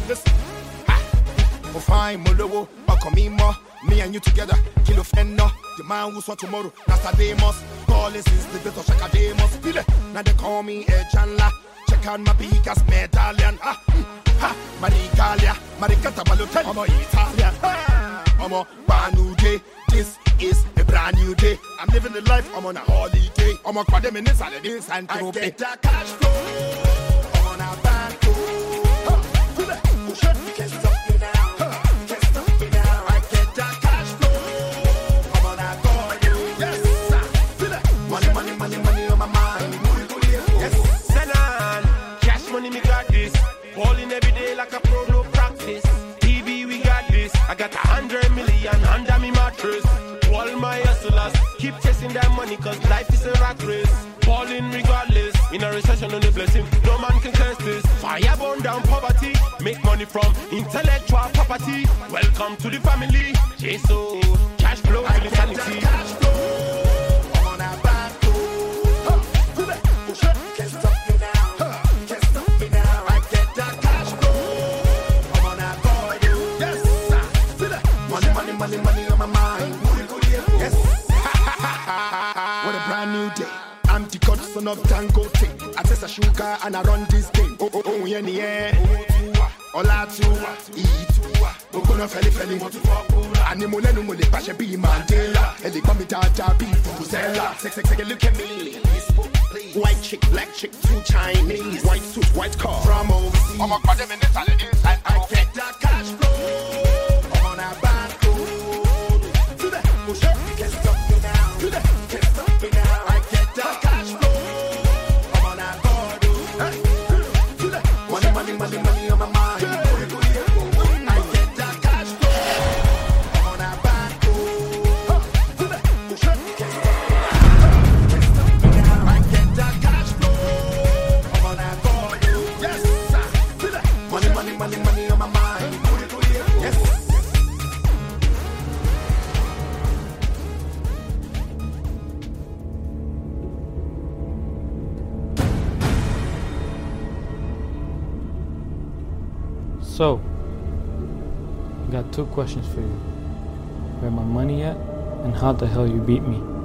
Listen, oh fine, Molowo, Okomimo, me and you together, Kilo Fenno, the man who saw tomorrow, Nastademus, Callis is the bit of Shakademus, feel it, now they call me a Janla, check out my biggest medallion, Maricalia, Maricata Balotel, I'm a Italian, I'm a brand new day, this is a brand new day, I'm living the life, I'm on a holiday, I'm a quadminutes and it is and I get that cash flow, I'm on a bank. Balling every day like a pro, no practice. TV, we got this. I got 100 million under me mattress. All my hustlers keep chasing that money, cause life is a rat race. Balling regardless. In a recession, on the blessing, no man can test this. Fire burn down poverty. Make money from intellectual property. Welcome to the family. Jesus, cash flow, insanity. Cash flow. I'm on that back. Money on my mind. Yes. What a brand new day. I'm the godson of Dangote. I taste a sugar and I run this game. Oh, yeah, yeah. Ola tu, eat. Okono feli. Animole no mole pashe be Mandela. Eli come me dada be Vuvuzela. Say, look at me. White chick, black chick, two Chinese. White suit, white car. From overseas. I'm a quadam in Italy. I get that cash flow. I'm on that back. Can't stop me now. Can't stop me now. I get that cash flow. I'm on that board. Money on my mind. I get that cash flow. I'm on that back. Can't stop me now. I get that cash flow. I'm on that board. Yes. Money on my mind. Yes. So, I got two questions for you. Where my money at, and how the hell you beat me?